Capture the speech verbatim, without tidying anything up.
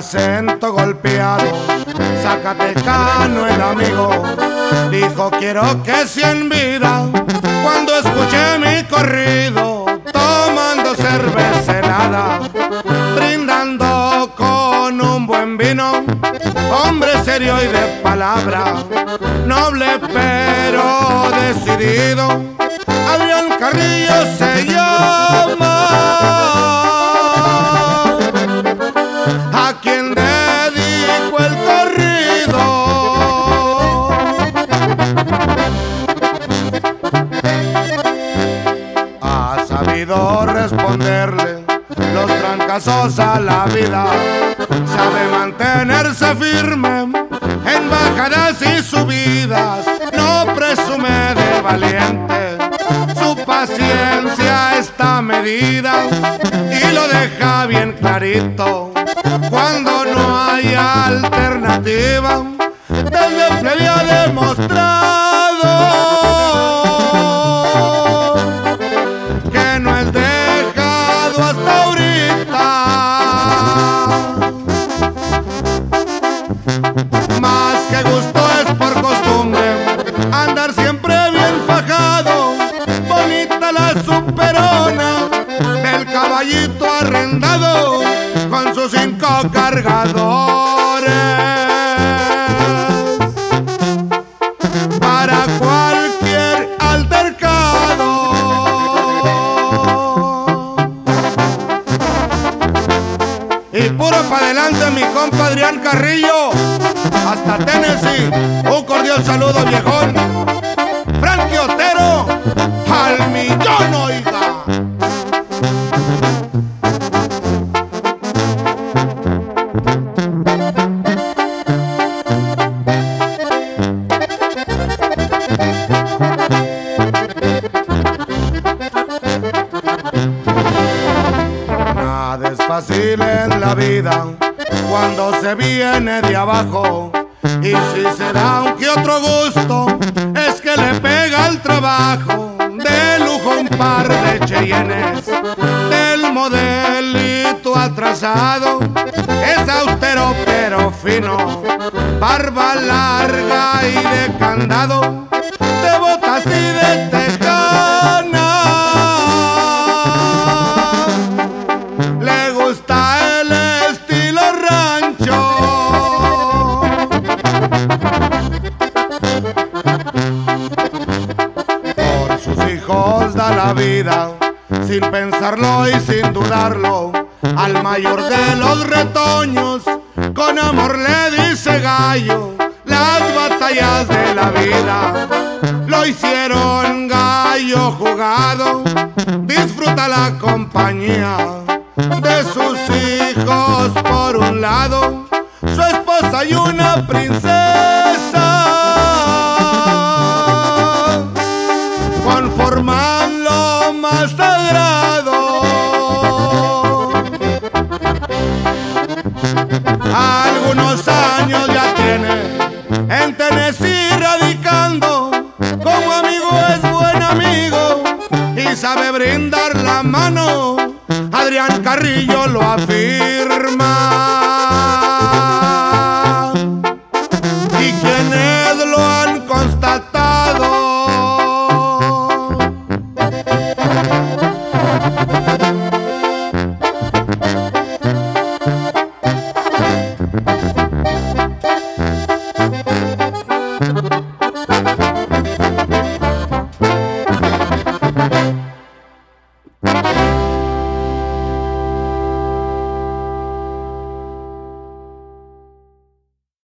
acento golpeado, zacatecano el amigo, dijo quiero que cien vida. Cuando escuché mi corrido, tomando cerveza helada, brindando con un buen vino, hombre serio y de palabra, noble pero decidido, Adrián Carrillo se llama, a quien dedico el corrido. Ha sabido responderle los trancazos a la vida, sabe mantenerse firme en bajadas y subidas, no presume de valiente, su paciencia está medida y lo deja bien clarito cuando no hay alternativa. Desde plebe ha demostrado que no es dejado hasta ahorita, más que gusto es por costumbre andar siempre bien fajado, bonita la superona del caballito arrendado con sus cinco cargadores, para cualquier altercado. Y puro pa' adelante mi compa Adrián Carrillo, hasta Tennessee, un cordial saludo viejón, Frankie Otero, al millón oiga. Nada es fácil en la vida cuando se viene de abajo, y si se da un que otro gusto es que le pega el trabajo. De lujo un par de Cheyennes del modelito atrasado, es austero pero fino, barba larga y de candado, de botas y de tejana, le gusta el estilo rancho. Por sus hijos da la vida, sin pensarlo y sin dudarlo, al mayor de los retoños, con amor le dice gallo. Las batallas de la vida lo hicieron gallo jugado, disfruta la compañía de sus hijos por un lado, su esposa y una princesa conforman lo más sagrado. Algunos años ya tiene en Tennessee radicando, como amigo es buen amigo y sabe brindar la mano, Adrián Carrillo lo afirma.